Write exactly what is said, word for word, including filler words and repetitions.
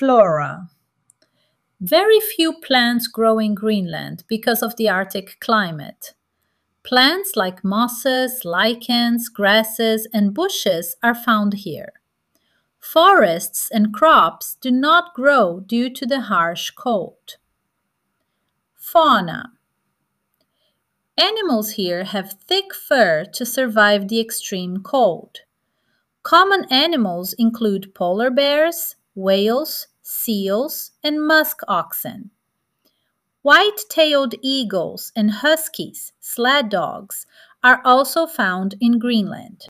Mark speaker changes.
Speaker 1: Flora. Very few plants grow in Greenland because of the Arctic climate. Plants like mosses, lichens, grasses, and bushes are found here. Forests and crops do not grow due to the harsh cold. Fauna. Animals here have thick fur to survive the extreme cold. Common animals include polar bears, whales, seals, and musk oxen. White-tailed eagles and huskies, sled dogs, are also found in Greenland.